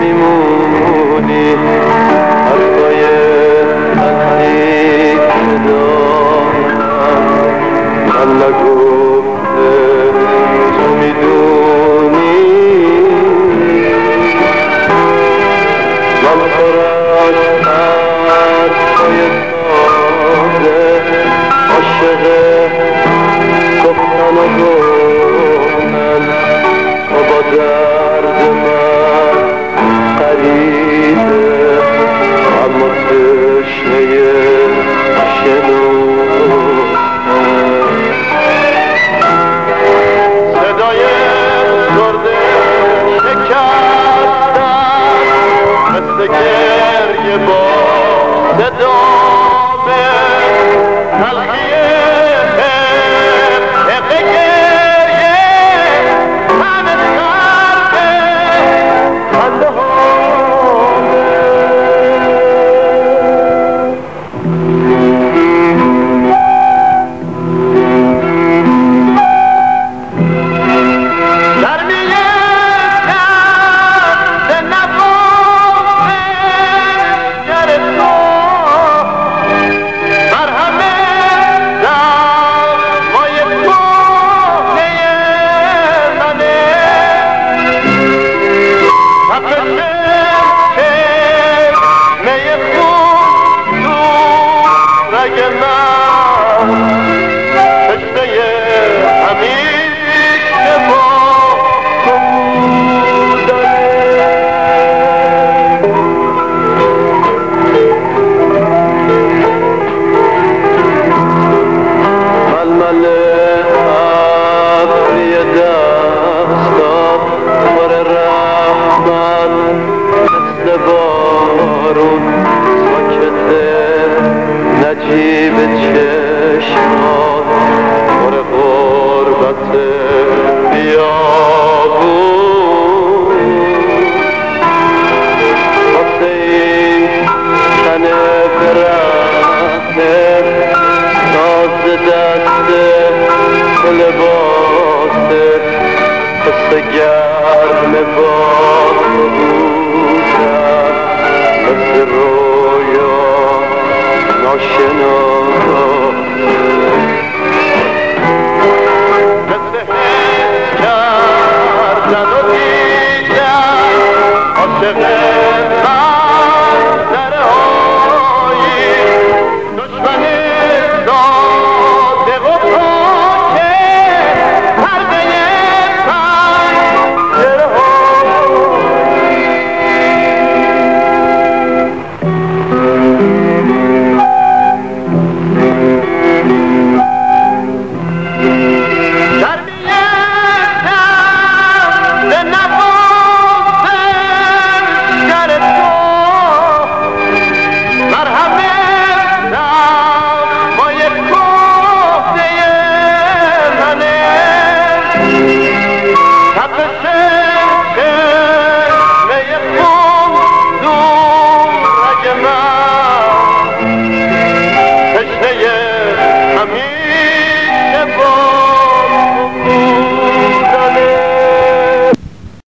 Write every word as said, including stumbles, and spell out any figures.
میمونی حرفای تلخی که دارم من نگفته تو میدونی من پر از حرفای ساده عاشق گفتن و گفتن تو با درد من قریبه اما تشنه شنودن صدای زرده شکستن مثل گریه با صدامه تلخیه حق گریه همه سرده خنده هامه گرمیه دست نباشه گر تو بر همه دمای کهنه منه تپش چشمه خون تو رگ من تشنه همیشه با تو بودنه ململ ابری دستات پر رحمت مثل بارون ساکته نجیب چشمات پر غربت بیابون واسه این تن برهنه ناز دسته و لباسه حس گرم باد بودن مثل رویا ناشنا مثل حس کردن و دیدن عاشق